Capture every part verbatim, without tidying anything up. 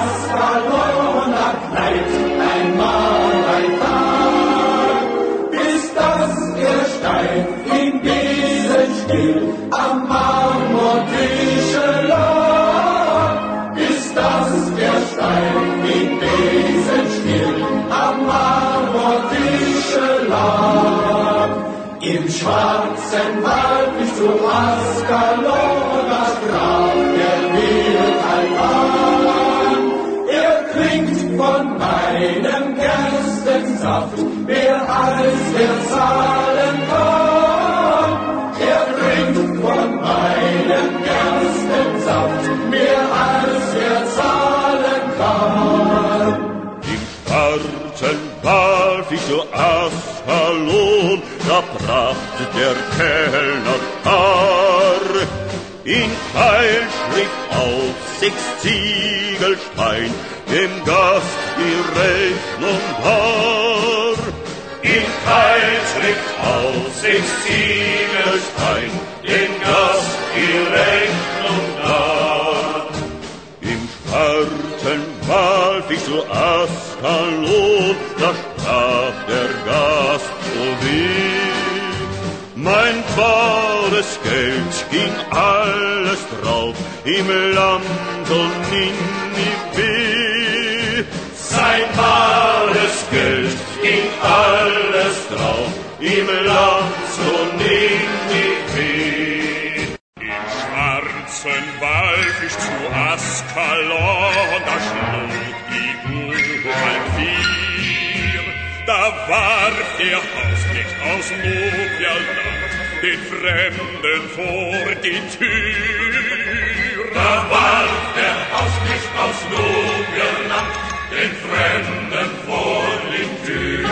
Ascalona knallt einmal ein Tag, bis das der Stein in Besen still am Marmortische lag, bis das der Stein in Besen still am Marmortische lag. Im schwarzen Wald bis zu Ascalona sprach der Wildheit an. Er trinkt von meinem Gerstensaft mehr als er zahlen kann. Er trinkt von meinem Gerstensaft mehr als er zahlen kann. Im schwarzen Wald bis zu Ascalon, da brachte der Kellner Haar in Keilschrift auf sechs Ziegelstein dem Gast die Rechnung dar. In Keilschrift auf sechs Ziegelstein dem Gast die Rechnung dar. Im schwarzen Wald bis zu Ascalon, da sprach der Gast so wie: mein bares Geld ging alles drauf im Land und Ninive. Sein bares Geld ging alles drauf im Land und Ninive. Im schwarzen Wald bis zu Ascalon, da schlug die Buchhaltung vier. Da warf der Hausknecht aus Nubierland den Fremden vor die Tür. Da warf der Hausknecht aus Nubierland den Fremden vor die Tür.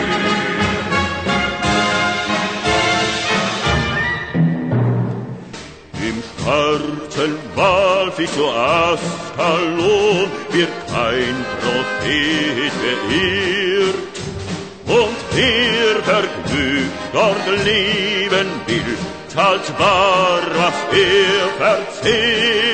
Im schwarzen Wald bis zu Ascalon wird kein Prophet beirrt. Und wer vergnügt dort leben will, zahlt bar, was er verzehrt.